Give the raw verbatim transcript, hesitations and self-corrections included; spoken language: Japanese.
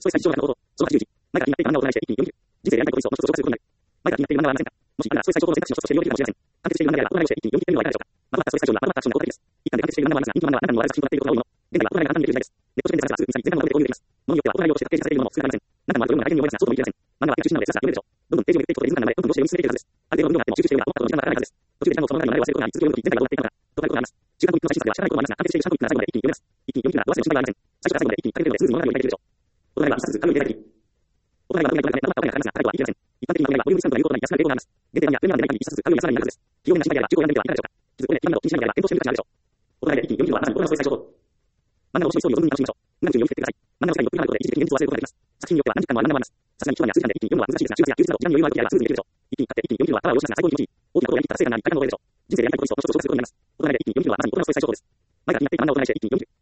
ストレス最小の方法、そのはちじゅうじ、前から気になっている漫画を行いして一気に読み切る。人生でやりたいことにその一つを消化することになる。前から気になっている漫画はありませんか？もしあれば、ストレス最小の選択肢の一つとして利用できるかもしれません。完結している漫画や大笑いをして一気に読み切ってみるのはいかがでしょうか。まとまったストレス最小はまとまったアクションが効果的です。一巻で完結している漫画はありますが、人気漫画は何度も笑い作品となっていることが多いもの。現在は大笑いが簡単にできる時代です。ネット書店で探せばすぐに全漫画を読めて購入できます。物によっては大笑いをしてパッケージ化されているものも少なくありません。中もあると読むのが相手に覚えますが、そうとも言い切れません。漫画はページ中心なので、ささ読めるでしょう。どんどんページをめくっていくことでリズム感の中でどんどんどうして読み進めていくはずです。ある程度の分量があっても集中して読むが、思ったほど時間がかからないはずです。途中で時間をその中に流れ忘れることがあり、続きを読むとき全体がどうなっていったのか、とかいうことがあります。中間と一の写真撮影は知らないこともありますが、完結しているシャンプーな最後まで一気に読めます。一気に読み切るなら、どうしても心配がありません。最初から最後まで一気に書けるので、スムーズに物語を理解できるでしょう。お隣は一冊紙を入れたい時。お隣は文が読めないとまった本がかかりますが、最後は言い切れません。一般的な本がボリュームスタンプが有効となり安くなる傾向があります。限定版やプレミアムでない限り一冊紙を安くなるはずです。気温がしないであれば中古を読んでみてはいかがでしょうか。傷つくね、今の気にしないであれば検討してみる価値があるでしょう。お隣で一気に読み切るのはまさにこれのストレス最小法。漫画の面白いストーリーを存分に楽しみましょう。漫画の順に読み切ってください。漫画の世界にどっぷりハマることで一時的に現実を忘れることができます。作品によっては何時間もある漫画もあります。さすがに一晩や数時間で一気に読むのは難しいですが、週末や休日など時間に余裕がある時はすぐにできるでしょう。一気に買って一気に読み切るのはパワーを要しますが最高に気持ちいい。大きなことをやりきった達成感があり、大変な覚えでしょう。人生でやりたいことにその一つを消化することになります。お隣で一気に読み切るのはまさに心のストレス最小法です。前から気になっていた漫画をお隣して一気に読み切る。